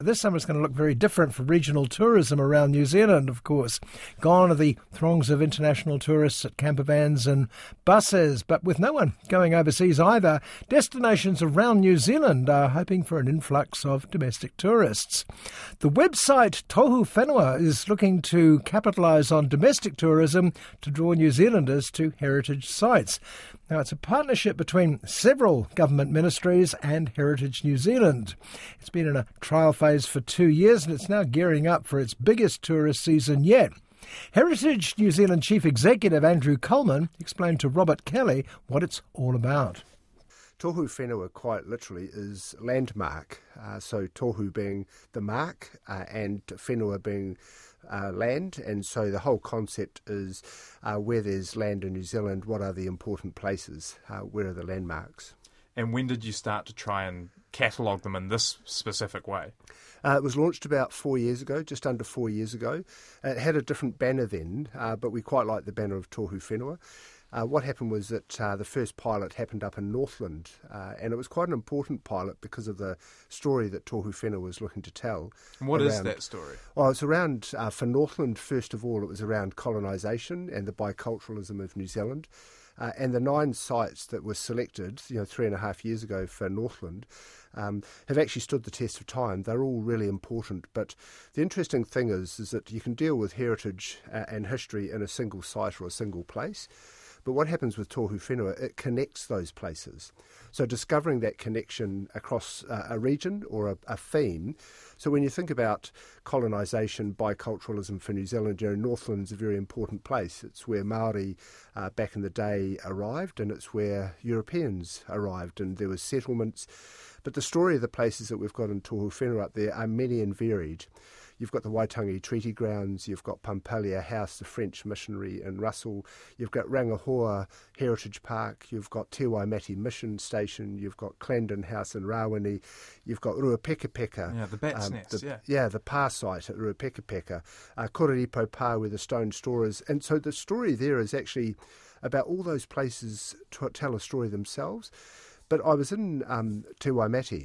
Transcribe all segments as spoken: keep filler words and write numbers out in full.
this summer is going to look very different for regional tourism around New Zealand, of course. Gone are the throngs of international tourists at campervans and buses, but with no one going overseas either, destinations around New Zealand are hoping for an influx of domestic tourists. The website Tohu Whenua is looking to capitalise on domestic tourism to draw New Zealanders to heritage sites. Now, it's a partnership between several government ministries and Heritage New Zealand. It's been in a trial phase for two years and it's now gearing up for its biggest tourist season yet. Heritage New Zealand Chief Executive Andrew Coleman explained to Robert Kelly what it's all about. Tohu Whenua quite literally is landmark, uh, so tohu being the mark uh, and whenua being uh, land, and so the whole concept is uh, where there's land in New Zealand, what are the important places, uh, where are the landmarks. And when did you start to try and catalogue them in this specific way? Uh, it was launched about four years ago, just under four years ago. It had a different banner then, uh, but we quite like the banner of Tohu Whenua. Uh, what happened was that uh, the first pilot happened up in Northland, uh, and it was quite an important pilot because of the story that Tohu Whenua was looking to tell. And what around, is that story? Well, it's around, uh, for Northland, first of all, it was around colonisation and the biculturalism of New Zealand. Uh, and the nine sites that were selected, you know, three and a half years ago for Northland, um, have actually stood the test of time. They're all really important. But the interesting thing is, is that you can deal with heritage uh, and history in a single site or a single place. But what happens with Tohu Whenua, it connects those places. So discovering that connection across uh, a region or a, a theme. So when you think about colonisation, biculturalism for New Zealand, you know, Northland's a very important place. It's where Māori uh, back in the day arrived, and it's where Europeans arrived, and there were settlements. But the story of the places that we've got in Tohu Whenua up there are many and varied. You've got the Waitangi Treaty Grounds, you've got Pampalia House, the French missionary in Russell, you've got Rangihoa Heritage Park, you've got Te Waimati Mission Station, you've got Clandon House in Rawene, you've got Ruapekapeka. Yeah, the bat's um, nest, the, yeah. Yeah, the Pa site at Ruapekapeka, uh, Kororipo Pa where the stone store is. And so the story there is actually about all those places to tell a story themselves. But I was in um, Te Waimati,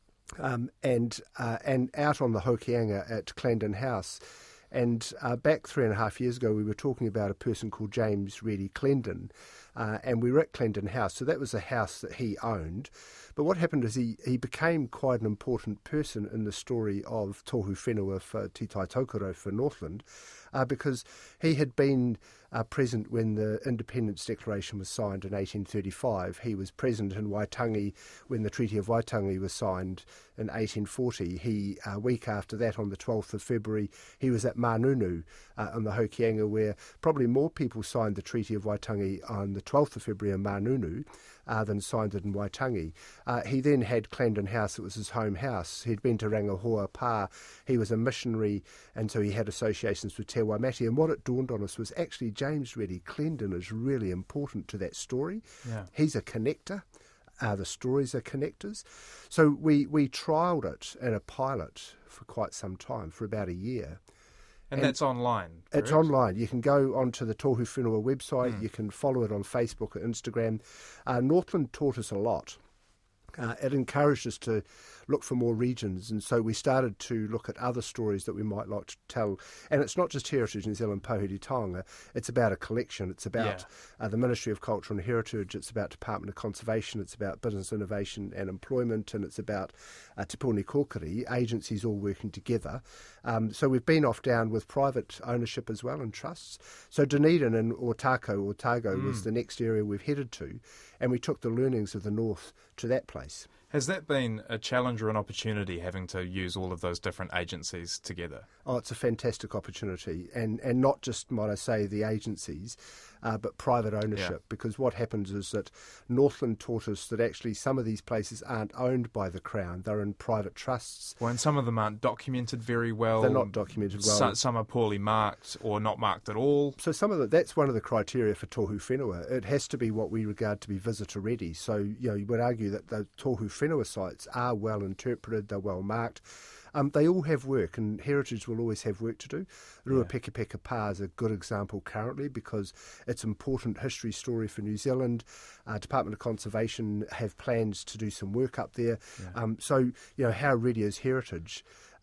Um, and uh, and out on the Hokianga at Clandon House. And uh, back three and a half years ago, we were talking about a person called James Reedy Clendon, uh, and we were at Clandon House. So that was a house that he owned. But what happened is he, he became quite an important person in the story of Tohu Whenua for Te Tai Tokoro for Northland, uh, because he had been uh, present when the Independence Declaration was signed in eighteen thirty-five. He was present in Waitangi when the Treaty of Waitangi was signed in eighteen forty. He, a week after that, on the twelfth of February, he was at Manunu uh, on the Hokianga, where probably more people signed the Treaty of Waitangi on the twelfth of February in Manunu uh, than signed it in Waitangi. Uh, he then had Clandon House, it was his home house. He'd been to Rangihoa Pa, he was a missionary, and so he had associations with Te Waimati. And what it dawned on us was actually James Reedy Clendon is really important to that story. Yeah. He's a connector. Uh, the stories are connectors. So we, we trialled it in a pilot for quite some time, for about a year. And, And that's online, correct? It's online. You can go onto the Tohu Whenua website. Mm. You can follow it on Facebook or Instagram. Uh, Northland taught us a lot. Uh, it encouraged us to look for more regions, and so we started to look at other stories that we might like to tell. And it's not just Heritage New Zealand Pohuri Taonga, it's about a collection. It's about yeah. uh, the Ministry of Culture and Heritage, it's about Department of Conservation, it's about Business Innovation and Employment, and it's about uh, Te Puni Kōkiri, agencies all working together. Um, so we've been off down with private ownership as well and trusts. So Dunedin and Otago, Otago mm. was the next area we've headed to, and we took the learnings of the North to that place. Has that been a challenge or an opportunity, having to use all of those different agencies together? Oh, it's a fantastic opportunity, and, and not just, might I say, the agencies, uh, but private ownership, yeah. because what happens is that Northland taught us that actually some of these places aren't owned by the Crown, they're in private trusts. Well, and some of them aren't documented very well. They're not documented well. So, some are poorly marked or not marked at all. So some of the, that's one of the criteria for Tohu Whenua. It has to be what we regard to be visitor ready. So, you know, you would argue that the Tohu Whenua sites are well interpreted, they're well marked. Um, they all have work, and Heritage will always have work to do. Ruapekapeka Pa is a good example currently because it's an important history story for New Zealand. Uh, Department of Conservation have plans to do some work up there. Yeah. Um, so, you know, how ready is Heritage?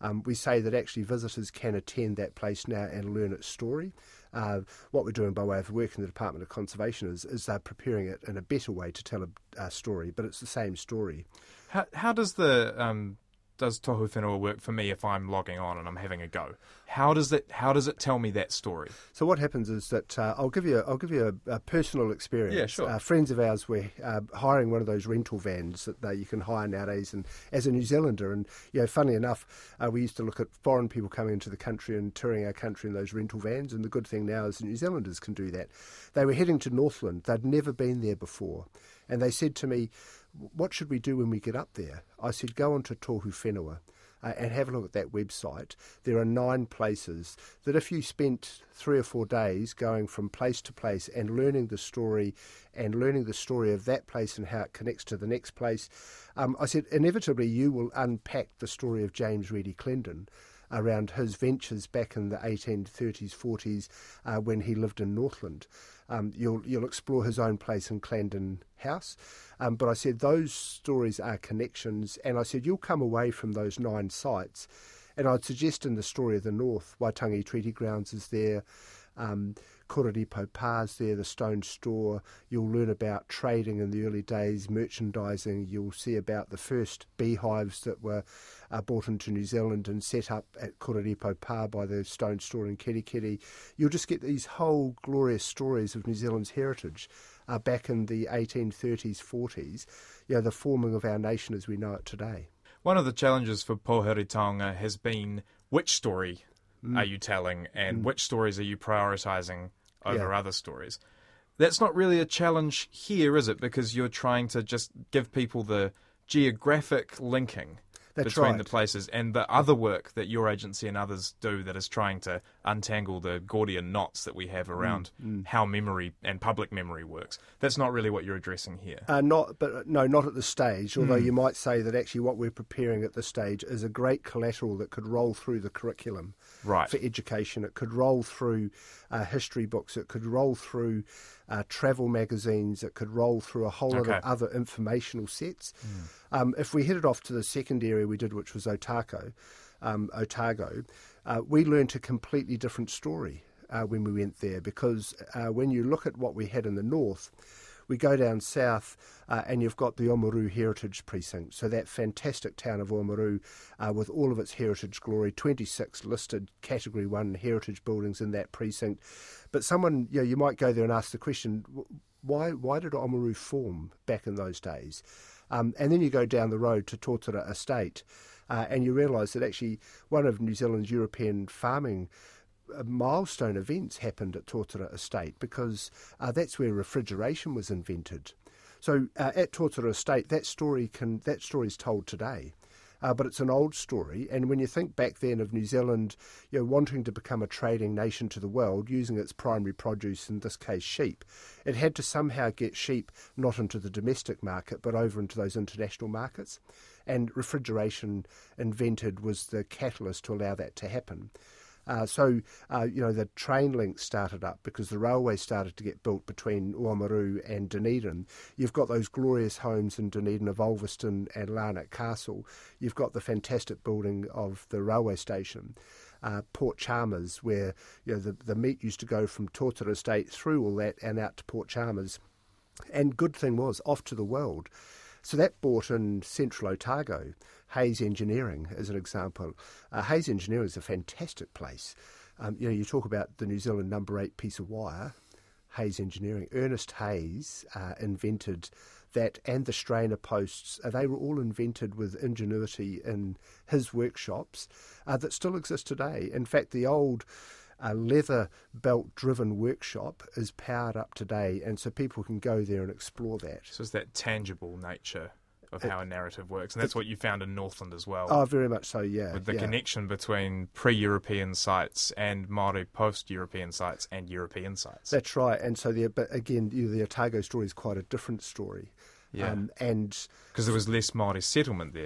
Um, we say that actually visitors can attend that place now and learn its story. Uh, what we're doing by way of work in the Department of Conservation is, is they're preparing it in a better way to tell a, a story, but it's the same story. How, how does the um, does Tohu Whenua work for me if I'm logging on and I'm having a go? How does it How does it tell me that story? So what happens is that uh, I'll give you a, I'll give you a, a personal experience. Yeah, sure. Uh, friends of ours were uh, hiring one of those rental vans that uh, you can hire nowadays, and as a New Zealander, and you know, funnily enough, uh, we used to look at foreign people coming into the country and touring our country in those rental vans. And the good thing now is the New Zealanders can do that. They were heading to Northland. They'd never been there before, and they said to me, "What should we do when we get up there?" I said, "Go on to Tohu Whenua. Uh, and have a look at that website. There are nine places that if you spent three or four days going from place to place and learning the story and learning the story of that place and how it connects to the next place, um, I said, inevitably you will unpack the story of James Reedy Clendon around his ventures back in the eighteen thirties, forties uh, when he lived in Northland. Um, you'll you'll explore his own place in Clandon House. Um, but I said those stories are connections, and I said you'll come away from those nine sites, and I'd suggest in the story of the North, Waitangi Treaty Grounds is there, um, Kororipo Pa's there, the Stone Store. You'll learn about trading in the early days, merchandising. You'll see about the first beehives that were uh, brought into New Zealand and set up at Kororipo Pa by the Stone Store in Kerikeri. You'll just get these whole glorious stories of New Zealand's heritage uh, back in the eighteen thirties, forties, you know, the forming of our nation as we know it today. One of the challenges for Pohuri Taonga has been which story Mm. are you telling and Mm. which stories are you prioritising over Yeah. other stories? That's not really a challenge here, is it? Because you're trying to just give people the geographic linking That's between right. the places, and the other work that your agency and others do that is trying to untangle the Gordian knots that we have around Mm, mm. how memory and public memory works. That's not really what you're addressing here. Uh, not, but uh, no, not at this stage. Although Mm. you might say that actually what we're preparing at this stage is a great collateral that could roll through the curriculum Right. for education. It could roll through uh, history books. It could roll through uh, travel magazines. It could roll through a whole lot Okay. of other informational sets. Um, if we headed off to the second area we did, which was Otago, um, Otago, uh, we learned a completely different story uh, when we went there, because uh, when you look at what we had in the north, we go down south uh, and you've got the Oamaru Heritage Precinct. So that fantastic town of Oamaru uh, with all of its heritage glory, twenty-six listed Category one heritage buildings in that precinct. But someone, you know, you might go there and ask the question, why why did Oamaru form back in those days? Um, and then you go down the road to Totara Estate uh, and you realise that actually one of New Zealand's European farming uh, milestone events happened at Totara Estate, because uh, that's where refrigeration was invented. So uh, at Totara Estate, that story can that story is told today. Uh, but it's an old story, and when you think back then of New Zealand, you know, wanting to become a trading nation to the world, using its primary produce, in this case sheep, it had to somehow get sheep not into the domestic market, but over into those international markets. And refrigeration invented was the catalyst to allow that to happen. Uh, so, uh, you know, the train links started up because the railway started to get built between Oamaru and Dunedin. You've got those glorious homes in Dunedin of Ulverston and Larnac Castle. You've got the fantastic building of the railway station. Uh, Port Chalmers, where you know the, the meat used to go from Totara Estate through all that and out to Port Chalmers. And good thing was, off to the world. So that brought in Central Otago, Hayes Engineering as an example. Uh, Hayes Engineering is a fantastic place. Um, you know, you talk about the New Zealand number eight piece of wire, Hayes Engineering. Ernest Hayes uh, invented that, and the strainer posts. Uh, they were all invented with ingenuity in his workshops uh, that still exist today. In fact, the old a leather belt-driven workshop is powered up today, and so people can go there and explore that. So it's that tangible nature of It- how a narrative works, and that's what you found in Northland as well. Oh, very much so, yeah. with the yeah. connection between pre-European sites and Māori post-European sites and European sites. That's right, and so the, but again, you know, the Otago story is quite a different story. Yeah. Um, and Because there was less Māori settlement there,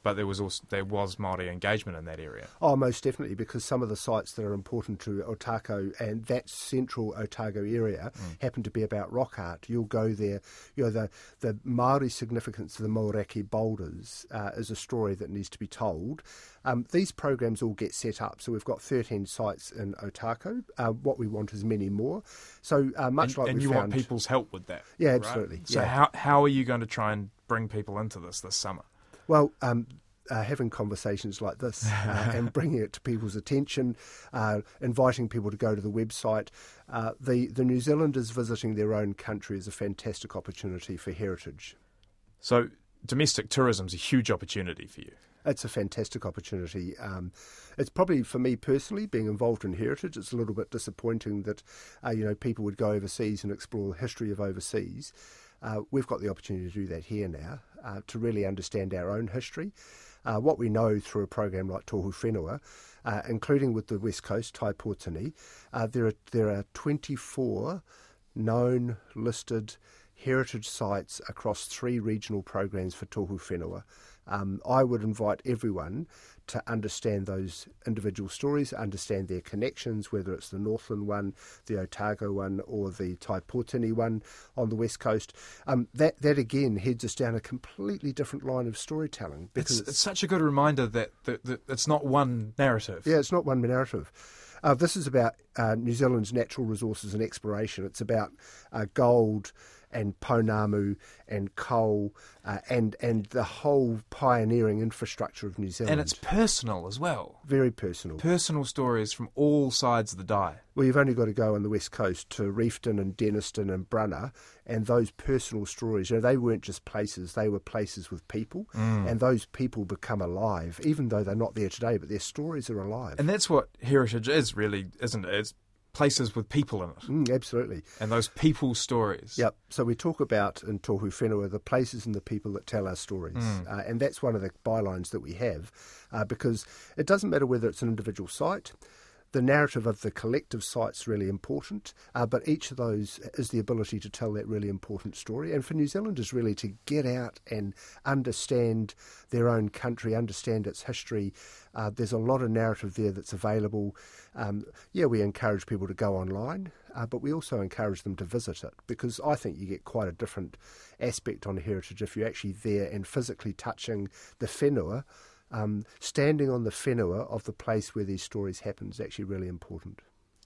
But there was also there was Māori engagement in that area. Oh, most definitely, because some of the sites that are important to Otago and that central Otago area mm. happen to be about rock art. You'll go there, you know, the, the Māori significance of the Maoraki boulders uh, is a story that needs to be told. Um, these programs all get set up. So we've got thirteen sites in Otago. Uh, what we want is many more. So uh, much and, like and we you found... want people's help with that. Yeah, right? absolutely. So yeah. how how are you going to try and bring people into this this summer? Well, um, uh, having conversations like this uh, and bringing it to people's attention, uh, inviting people to go to the website. Uh, the, the New Zealanders visiting their own country is a fantastic opportunity for heritage. So domestic tourism is a huge opportunity for you. It's a fantastic opportunity. Um, it's probably, for me personally, being involved in heritage, it's a little bit disappointing that uh, you know people would go overseas and explore the history of overseas. Uh, we've got the opportunity to do that here now, uh, to really understand our own history. Uh, what we know through a program like Tohu Whenua, uh, including with the West Coast, Taipōtini, uh, there are there are twenty-four known listed heritage sites across three regional programs for Tohu Whenua. Um, I would invite everyone to understand those individual stories, understand their connections, whether it's the Northland one, the Otago one, or the Taipōtini one on the West Coast. Um, that, that again heads us down a completely different line of storytelling. Because it's, it's such a good reminder that, that, that it's not one narrative. Yeah, it's not one narrative. Uh, this is about uh, New Zealand's natural resources and exploration. It's about uh, gold and pounamu and coal uh, and and the whole pioneering infrastructure of New Zealand. And it's personal as well. Very personal. Personal stories from all sides of the die. Well, you've only got to go on the West Coast to Reefton and Denniston and Brunner, and those personal stories, you know, they weren't just places, they were places with people, mm. and those people become alive, even though they're not there today, but their stories are alive. And that's what heritage is, really, isn't it? It's places with people in it. Mm, absolutely. And those people's stories. Yep. So we talk about in Tohu Whenua the places and the people that tell our stories. Mm. Uh, and that's one of the bylines that we have, uh, because it doesn't matter whether it's an individual site. The narrative of the collective site's really important, uh, but each of those is the ability to tell that really important story. And for New Zealanders really to get out and understand their own country, understand its history. Uh, there's a lot of narrative there that's available. Um, yeah, we encourage people to go online, uh, but we also encourage them to visit it, because I think you get quite a different aspect on heritage if you're actually there and physically touching the whenua. Um, standing on the whenua of the place where these stories happen is actually really important.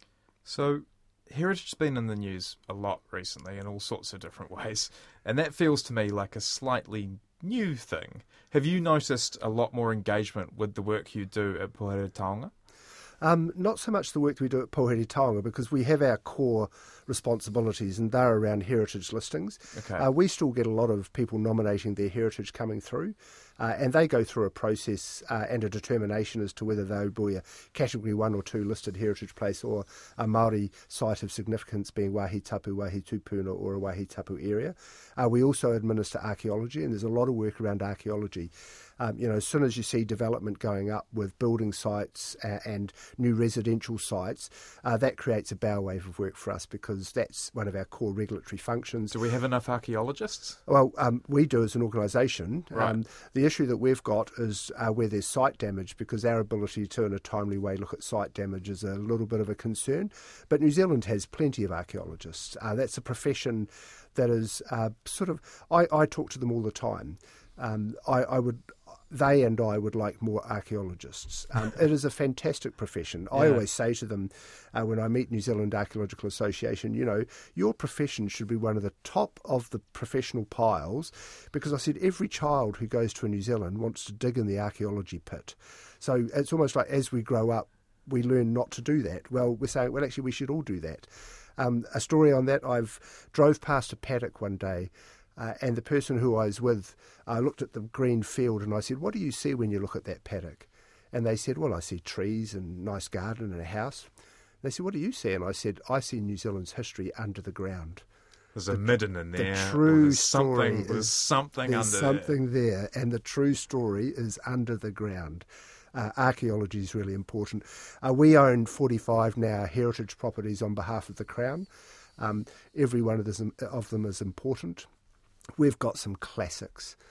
So heritage has been in the news a lot recently in all sorts of different ways, and that feels to me like a slightly new thing. Have you noticed a lot more engagement with the work you do at Pohere Taonga? Um, not so much the work that we do at Pohere Taonga, because we have our core responsibilities and they're around heritage listings. Okay. Uh, we still get a lot of people nominating their heritage coming through, uh, and they go through a process uh, and a determination as to whether they would be a category one or two listed heritage place or a Māori site of significance being Wāhi Tapu, Wāhi Tupuna or a Wāhi Tapu area. Uh, we also administer archaeology, and there's a lot of work around archaeology. Um, you know, as soon as you see development going up with building sites uh, and new residential sites, uh, that creates a bow wave of work for us, because that's one of our core regulatory functions. Do we have enough archaeologists? Well, um, we do as an organisation. Right. Um, the issue that we've got is uh, where there's site damage, because our ability to, in a timely way, look at site damage is a little bit of a concern. But New Zealand has plenty of archaeologists. Uh, that's a profession that is uh, sort of... I, I talk to them all the time. Um, I, I would... They and I would like more archaeologists. Um, it is a fantastic profession. I yeah. always say to them uh, when I meet New Zealand Archaeological Association, you know, your profession should be one of the top of the professional piles, because I said every child who goes to New Zealand wants to dig in the archaeology pit. So it's almost like as we grow up, we learn not to do that. Well, we're saying, well, actually, we should all do that. Um, a story on that, I've drove past a paddock one day, Uh, and the person who I was with uh, looked at the green field, and I said, what do you see when you look at that paddock? And they said, well, I see trees and a nice garden and a house. And they said, what do you see? And I said, I see New Zealand's history under the ground. There's the, a midden in there. The true there's story something, is, there's something there's under something there. there, and the true story is under the ground. Uh, archaeology is really important. Uh, we own forty-five now heritage properties on behalf of the Crown. Um, every one of, this, of them is important. We've got some classics.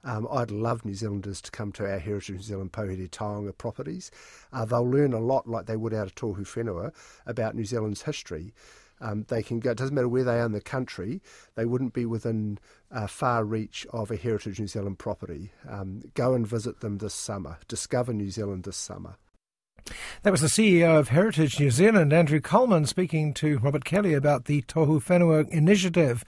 Um, I'd love New Zealanders to come to our Heritage New Zealand Pohiri Taonga properties. Uh, they'll learn a lot, like they would out of Tohu Whenua, about New Zealand's history. Um, they can go, it doesn't matter where they are in the country, they wouldn't be within uh, far reach of a Heritage New Zealand property. Um, go and visit them this summer. Discover New Zealand this summer. That was the C E O of Heritage New Zealand, Andrew Coleman, speaking to Robert Kelly about the Tohu Whenua initiative.